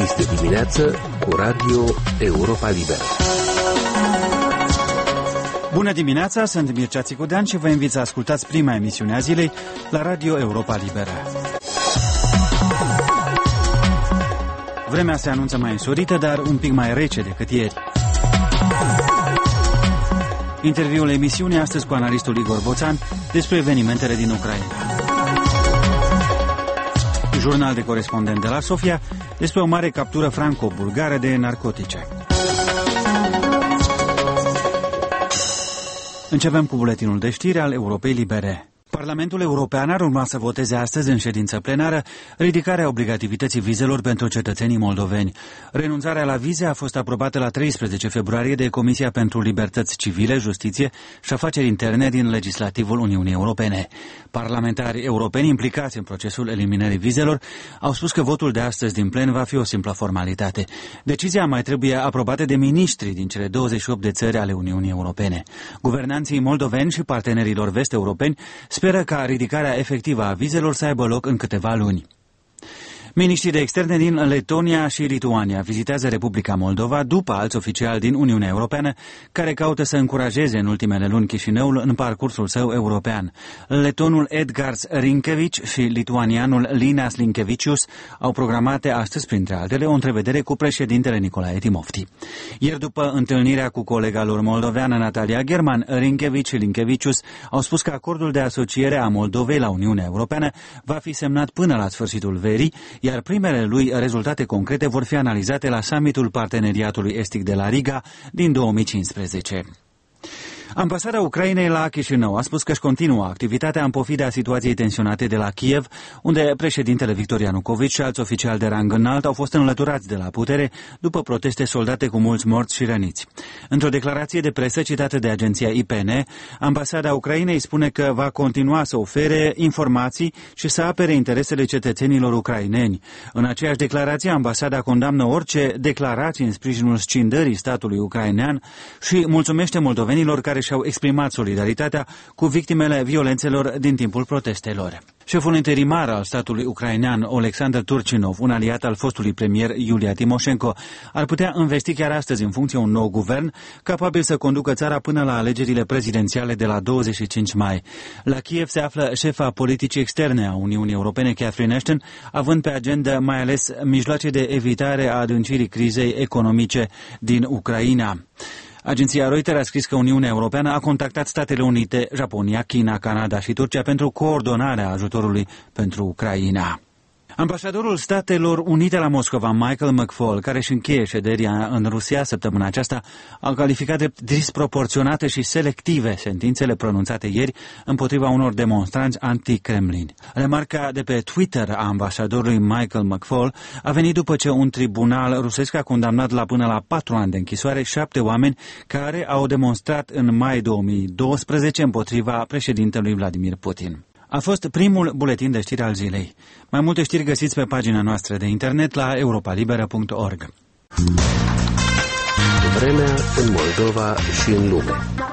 Este dimineață cu Radio Europa Liberă. Bună dimineața, sunt Mircea Țicudean și vă invit să ascultați prima emisiune a zilei la Radio Europa Liberă. Vremea se anunță mai însorită, dar un pic mai rece decât ieri. Interviul emisiunii astăzi cu analistul Igor Boțan despre evenimentele din Ucraina. Jurnal de corespondent de la Sofia despre o mare captură franco-bulgară de narcotice. Începem cu buletinul de știri al Europei Libere. Parlamentul European ar urma să voteze astăzi în ședință plenară ridicarea obligativității vizelor pentru cetățenii moldoveni. Renunțarea la vize a fost aprobată la 13 februarie de Comisia pentru Libertăți Civile, Justiție și Afaceri Interne din legislativul Uniunii Europene. Parlamentarii europeni implicați în procesul eliminării vizelor au spus că votul de astăzi din plen va fi o simplă formalitate. Decizia mai trebuie aprobată de miniștrii din cele 28 de țări ale Uniunii Europene. Guvernanții moldoveni și partenerilor vest-europeni speră ca ridicarea efectivă a vizelor să aibă loc în câteva luni. Miniștrii de externe din Letonia și Lituania vizitează Republica Moldova după alți oficiali din Uniunea Europeană care caută să încurajeze în ultimele luni Chișinăul în parcursul său european. Letonul Edgars Rinkevici și lituanianul Linas Linkevicius au programate astăzi, printre altele, o întrevedere cu președintele Nicolae Timofti. Ieri, după întâlnirea cu colega lor moldoveană Natalia German, Rinkevici și Linkevicius au spus că acordul de asociere a Moldovei la Uniunea Europeană va fi semnat până la sfârșitul verii, iar primele lui rezultate concrete vor fi analizate la summitul Parteneriatului Estic de la Riga din 2015. Ambasada Ucrainei la Chișinău a spus că își continuă activitatea în pofida situației tensionate de la Kiev, unde președintele Victor Ianukovici și alți oficiali de rang înalt au fost înlăturați de la putere după proteste soldate cu mulți morți și răniți. Într-o declarație de presă citată de agenția IPN, ambasada Ucrainei spune că va continua să ofere informații și să apere interesele cetățenilor ucraineni. În aceeași declarație, ambasada condamnă orice declarații în sprijinul scindării statului ucrainean și mulțumește moldovenilor care și-au exprimat solidaritatea cu victimele violențelor din timpul protestelor. Șeful interimar al statului ucrainean, Oleksandr Turchinov, un aliat al fostului premier Iulia Timoșenko, ar putea învesti chiar astăzi în funcție un nou guvern capabil să conducă țara până la alegerile prezidențiale de la 25 mai. La Kiev se află șefa politicii externe a Uniunii Europene, Catherine Ashton, având pe agenda mai ales mijloace de evitare a adâncirii crizei economice din Ucraina. Agenția Reuters a scris că Uniunea Europeană a contactat Statele Unite, Japonia, China, Canada și Turcia pentru coordonarea ajutorului pentru Ucraina. Ambasadorul Statelor Unite la Moscova, Michael McFaul, care își încheie șederea în Rusia săptămâna aceasta, a calificat de disproporționate și selective sentințele pronunțate ieri împotriva unor demonstranți anti-Kremlin. Remarca de pe Twitter a ambasadorului Michael McFaul a venit după ce un tribunal rusesc a condamnat la până la 4 ani de închisoare 7 oameni care au demonstrat în mai 2012 împotriva președintelui Vladimir Putin. A fost primul buletin de știri al zilei. Mai multe știri găsiți pe pagina noastră de internet la europalibera.org. Vremea în Moldova și în lume.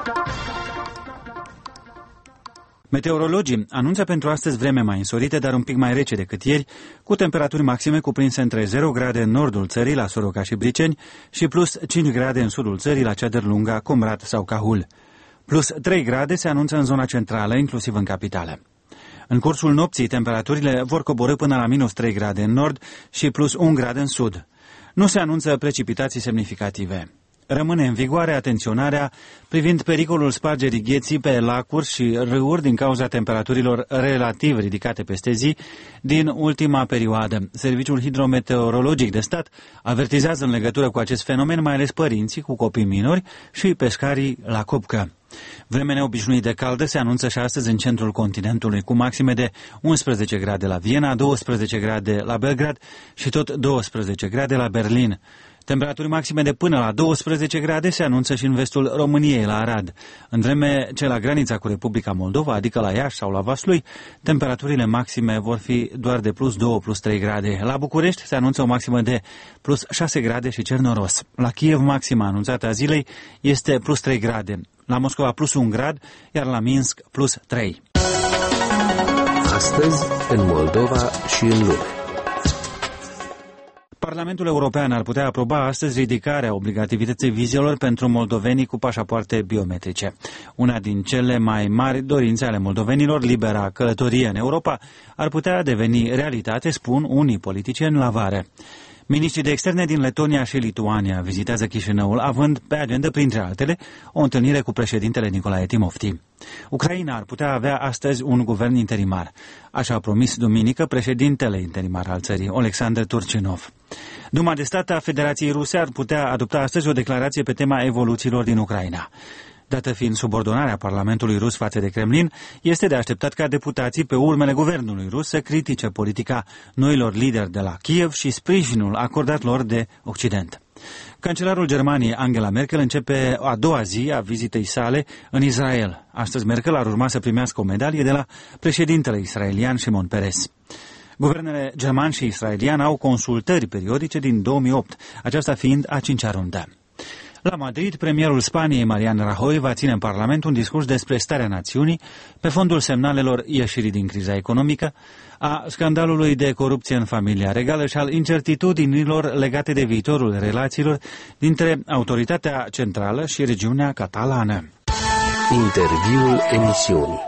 Meteorologii anunță pentru astăzi vreme mai însorită, dar un pic mai rece decât ieri, cu temperaturi maxime cuprinse între 0 grade în nordul țării, la Soroca și Briceni, și plus 5 grade în sudul țării, la Ceadărlunga, Comrat sau Cahul. Plus 3 grade se anunță în zona centrală, inclusiv în capitală. În cursul nopții, temperaturile vor coborî până la minus 3 grade în nord și plus 1 grad în sud. Nu se anunță precipitații semnificative. Rămâne în vigoare atenționarea privind pericolul spargerii gheții pe lacuri și râuri din cauza temperaturilor relativ ridicate peste zi din ultima perioadă. Serviciul Hidrometeorologic de Stat avertizează în legătură cu acest fenomen mai ales părinții cu copii minori și pescarii la copcă. Vreme neobișnuit de caldă se anunță și astăzi în centrul continentului, cu maxime de 11 grade la Viena, 12 grade la Belgrad și tot 12 grade la Berlin. Temperaturi maxime de până la 12 grade se anunță și în vestul României, la Arad. În vreme ce la granița cu Republica Moldova, adică la Iași sau la Vaslui, temperaturile maxime vor fi doar de plus 2, plus 3 grade. La București se anunță o maximă de plus 6 grade și cer noros. La Kiev maxima anunțată a zilei este plus 3 grade. La Moscova plus 1 grad, iar la Minsk plus 3. Astăzi, în Moldova și în lume. Parlamentul European ar putea aproba astăzi ridicarea obligativității vizelor pentru moldovenii cu pașapoarte biometrice. Una din cele mai mari dorințe ale moldovenilor, libera călătorie în Europa, ar putea deveni realitate, spun unii politicieni la vară. Ministrii de externe din Letonia și Lituania vizitează Chișinăul, având pe agenda, printre altele, o întâlnire cu președintele Nicolae Timofti. Ucraina ar putea avea astăzi un guvern interimar. Așa a promis duminică președintele interimar al țării, Oleksandr Turchinov. Duma de stat a Federației Ruse ar putea adopta astăzi o declarație pe tema evoluțiilor din Ucraina. Dată fiind subordonarea Parlamentului rus față de Kremlin, este de așteptat ca deputații pe urmele guvernului rus să critique politica noilor lideri de la Kiev și sprijinul acordat lor de Occident. Cancelarul Germaniei Angela Merkel începe a doua zi a vizitei sale în Israel. Astăzi Merkel ar urma să primească o medalie de la președintele israelian Shimon Peres. Guvernele german și israelian au consultări periodice din 2008, aceasta fiind a cincea rundă. La Madrid, premierul Spaniei, Mariano Rajoy, va ține în Parlament un discurs despre starea națiunii pe fondul semnalelor ieșirii din criza economică, a scandalului de corupție în familia regală și al incertitudinilor legate de viitorul relațiilor dintre autoritatea centrală și regiunea catalană. Interviul emisiunii.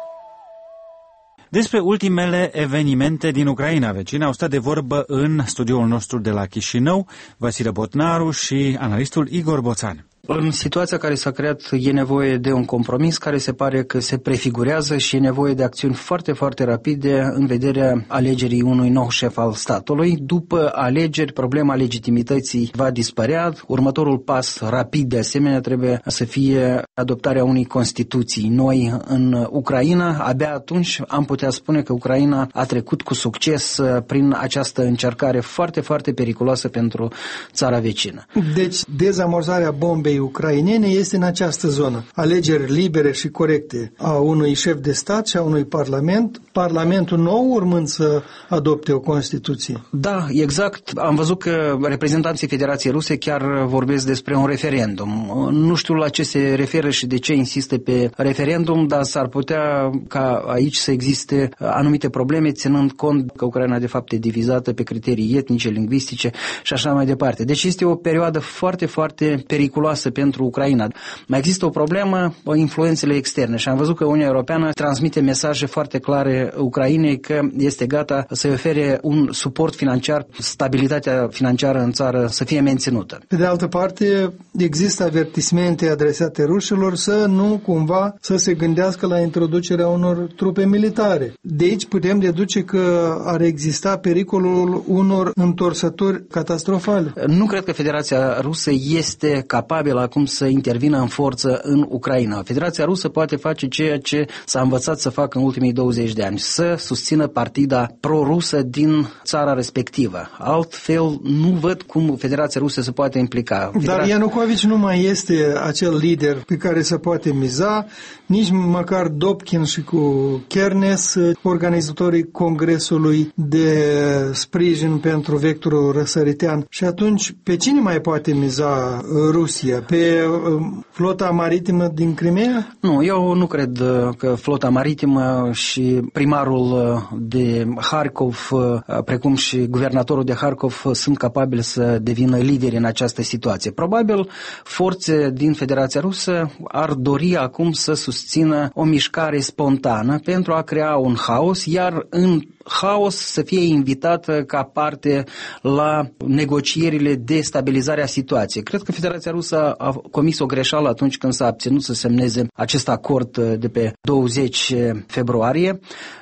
Despre ultimele evenimente din Ucraina vecină au stat de vorbă în studioul nostru de la Chișinău Vasile Botnaru și analistul Igor Boțan. În situația care s-a creat e nevoie de un compromis care se pare că se prefigurează și e nevoie de acțiuni foarte, foarte rapide în vederea alegerii unui nou șef al statului. După alegeri, problema legitimității va dispărea. Următorul pas rapid, de asemenea, trebuie să fie adoptarea unei Constituții noi în Ucraina. Abia atunci am putea spune că Ucraina a trecut cu succes prin această încercare foarte, foarte periculoasă pentru țara vecină. Deci, dezamorzarea bombei ucrainene este în această zonă. Alegeri libere și corecte a unui șef de stat și a unui parlament, parlamentul nou urmând să adopte o Constituție. Da, exact. Am văzut că reprezentanții Federației Ruse chiar vorbesc despre un referendum. Nu știu la ce se referă și de ce insistă pe referendum, dar s-ar putea ca aici să existe anumite probleme, ținând cont că Ucraina de fapt e divizată pe criterii etnice, lingvistice și așa mai departe. Deci este o perioadă foarte, foarte periculoasă pentru Ucraina. Mai există o problemă, influențele externe, și am văzut că Uniunea Europeană transmite mesaje foarte clare Ucrainei că este gata să-i ofere un suport financiar, stabilitatea financiară în țară să fie menținută. Pe de altă parte, există avertismente adresate rușilor să nu cumva să se gândească la introducerea unor trupe militare. De aici putem deduce că ar exista pericolul unor întorsături catastrofale. Nu cred că Federația Rusă este capabilă acum să intervină în forță în Ucraina. Federația Rusă poate face ceea ce s-a învățat să facă în ultimii 20 de ani, să susțină partida pro-rusă din țara respectivă. Altfel, nu văd cum Federația Rusă se poate implica. Dar Ianucovici nu mai este acel lider pe care se poate miza, nici măcar Dobkin și cu Kernes, organizatorii Congresului de sprijin pentru vectorul răsăritean. Și atunci, pe cine mai poate miza Rusia? Pe flota maritimă din Crimea? Nu, eu nu cred că flota maritimă și primarul de Harkov, precum și guvernatorul de Harkov, sunt capabili să devină lideri în această situație. Probabil forțe din Federația Rusă ar dori acum să susțină o mișcare spontană pentru a crea un haos, iar în haos să fie invitată ca parte la negocierile de stabilizare a situației. Cred că Federația Rusă a comis o greșeală atunci când s-a abținut să semneze acest acord de pe 20 februarie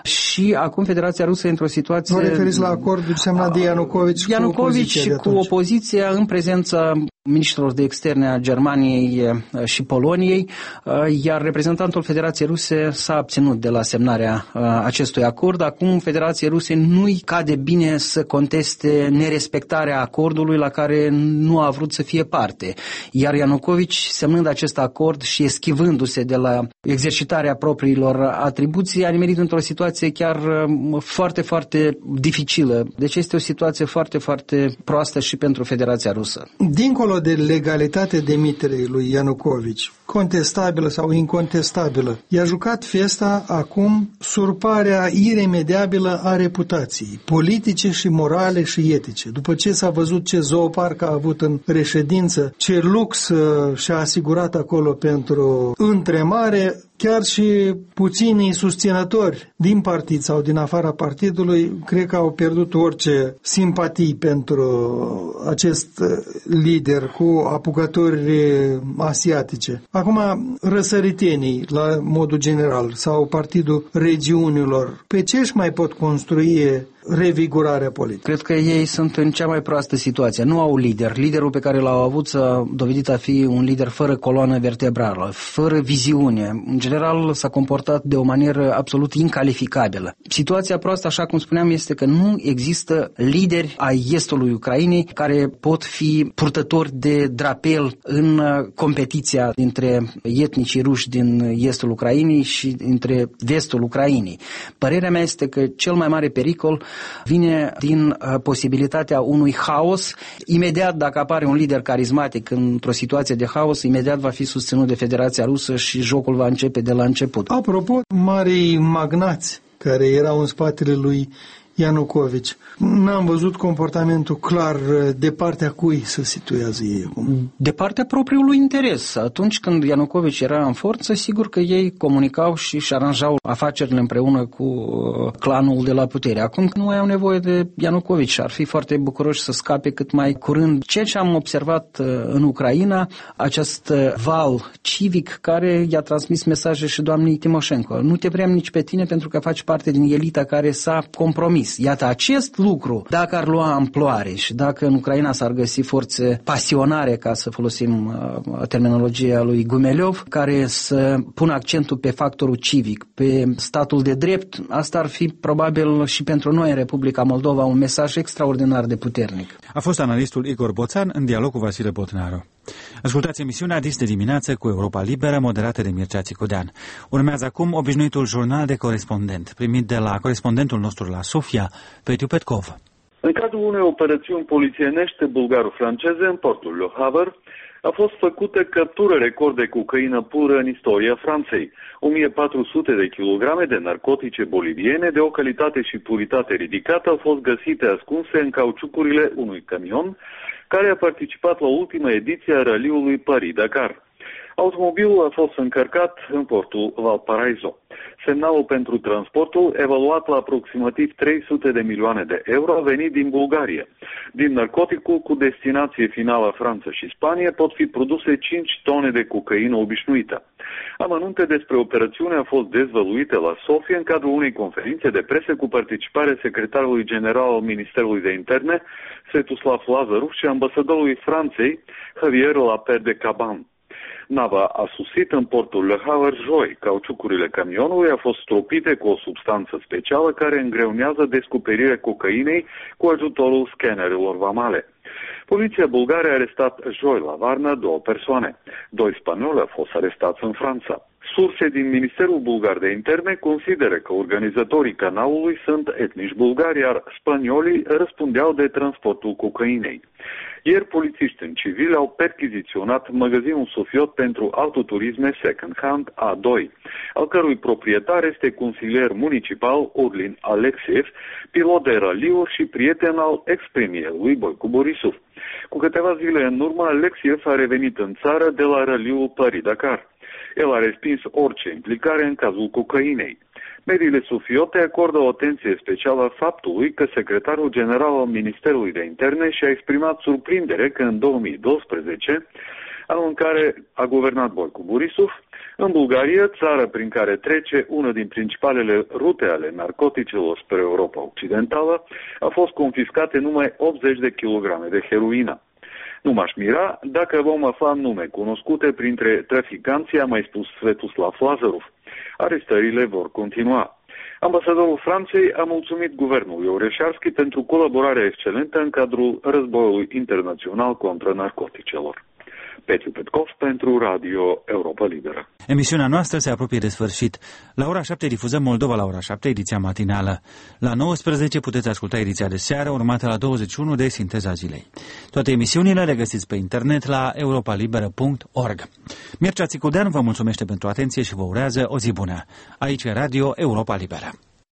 și acum Federația Rusă e într-o situație... Vă referiți la acordul semnat de Ianucovici cu opoziția în prezența ministrilor de externe a Germaniei și Poloniei, iar reprezentantul Federației Ruse s-a abținut de la semnarea acestui acord. Acum Federației Ruse nu-i cade bine să conteste nerespectarea acordului la care nu a vrut să fie parte. Iar Ianucovici, semnând acest acord și eschivându-se de la exercitarea propriilor atribuții, a nimerit într-o situație chiar foarte, foarte dificilă. Deci este o situație foarte, foarte proastă și pentru Federația Rusă. Dincolo de legalitatea demiterii lui Ianukovici, contestabilă sau incontestabilă, i-a jucat festa acum surparea iremediabilă a reputației politice și morale și etice. După ce s-a văzut ce zooparc a avut în reședință, ce lux și-a asigurat acolo pentru întremare, chiar și puținii susținători din partid sau din afara partidului, cred că au pierdut orice simpatii pentru acest lider cu apucături asiatice. Acum, răsăritenii, la modul general, sau Partidul Regiunilor, pe ce își mai pot construi revigorarea politică? Cred că ei sunt în cea mai proastă situație. Nu au lider. Liderul pe care l-au avut s-a dovedit a fi un lider fără coloană vertebrală, fără viziune. În general s-a comportat de o manieră absolut incalificabilă. Situația proastă, așa cum spuneam, este că nu există lideri ai estului Ucrainei care pot fi purtători de drapel în competiția dintre etnicii ruși din estul Ucrainei și dintre vestul Ucrainei. Părerea mea este că cel mai mare pericol vine din posibilitatea unui haos. Imediat, dacă apare un lider carismatic într-o situație de haos, imediat va fi susținut de Federația Rusă și jocul va începe de la început. Apropo, marii magnați care erau în spatele lui Ianukovici, n-am văzut comportamentul clar de partea cui se situează ei acum. De partea propriului interes. Atunci când Ianukovici era în forță, sigur că ei comunicau și își aranjau afacerile împreună cu clanul de la putere. Acum nu mai au nevoie de Ianukovici și ar fi foarte bucuroși să scape cât mai curând. Ceea ce am observat în Ucraina, acest val civic care i-a transmis mesaje și doamnei Timoșenko. Nu te vrem nici pe tine pentru că faci parte din elita care s-a compromis. Iată, acest lucru, dacă ar lua amploare și dacă în Ucraina s-ar găsi forțe pasionare, ca să folosim terminologia lui Gumeleov, care să pună accentul pe factorul civic, pe statul de drept, asta ar fi probabil și pentru noi în Republica Moldova un mesaj extraordinar de puternic. A fost analistul Igor Boțan în dialog cu Vasile Botnaru. Ascultați emisiunea Dis de dimineață cu Europa Liberă, moderată de Mircea Țicudean. Urmează acum obișnuitul jurnal de corespondent, primit de la corespondentul nostru la Sofia, Petiu Petkov. În cadrul unei operațiuni polițienești bulgaro-franceze în portul Le Havre, a fost făcută captură record de cocaină pură în istoria Franței. 1400 de kilograme de narcotice boliviene de o calitate și puritate ridicată au fost găsite ascunse în cauciucurile unui camion care a participat la ultima ediție a raliului Paris-Dakar. Automobilul a fost încărcat în portul Valparaiso. Semnalul pentru transportul, evaluat la aproximativ 300 de milioane de euro, a venit din Bulgaria. Din narcoticul cu destinație finală Franța și Spania pot fi produse 5 tone de cocaină obișnuită. Amănunte despre operațiune a fost dezvăluite la Sofia în cadrul unei conferințe de presă cu participarea secretarului general al Ministerului de Interne, Svetoslav Lazarov, și ambasadorului Franței, Javier Lapert de Caban. Nava a sosit în portul Le Havre joi. Cauciucurile camionului au fost stropite cu o substanță specială care îngreunează descoperirea cocainei cu ajutorul scannerelor vamale. Poliția bulgară a arestat joi la Varna 2 persoane. 2 spanioli au fost arestați în Franța. Surse din Ministerul Bulgar de Interne consideră că organizatorii canalului sunt etnici bulgari, iar spaniolii răspundeau de transportul cocainei. Ieri, polițiști în civil au perchiziționat magazinul Sofiot pentru autoturisme second-hand A2, al cărui proprietar este consilier municipal Orlin Alexiev, pilot de raliuri și prieten al ex-premierului Boicu Borisov. Cu câteva zile în urmă, Alexiev a revenit în țară de la raliul Paris-Dakar. El a respins orice implicare în cazul cocainei. Mediile sofiote acordă o atenție specială faptului că secretarul general al Ministerului de Interne și-a exprimat surprindere că în 2012, anul în care a guvernat Boicu Borisov, în Bulgaria, țară prin care trece una din principalele rute ale narcoticelor spre Europa Occidentală, a fost confiscate numai 80 de kilograme de heroină. Nu m-aș mira dacă vom afla nume cunoscute printre traficanții, a mai spus Svetoslav Lazarov. Arestările vor continua. Ambasadorul Franței a mulțumit guvernului Oreșarski pentru colaborarea excelentă în cadrul războiului internațional contra narcoticelor. Petriu Petkov pentru Radio Europa Liberă. Emisiunea noastră se apropie de sfârșit. La ora 7 difuzăm Moldova la ora 7, ediția matinală. La 19 puteți asculta ediția de seară, urmată la 21 de Sinteza Zilei. Toate emisiunile le găsiți pe internet la europalibera.org. Mircea Țicudean vă mulțumește pentru atenție și vă urează o zi bună. Aici e Radio Europa Liberă.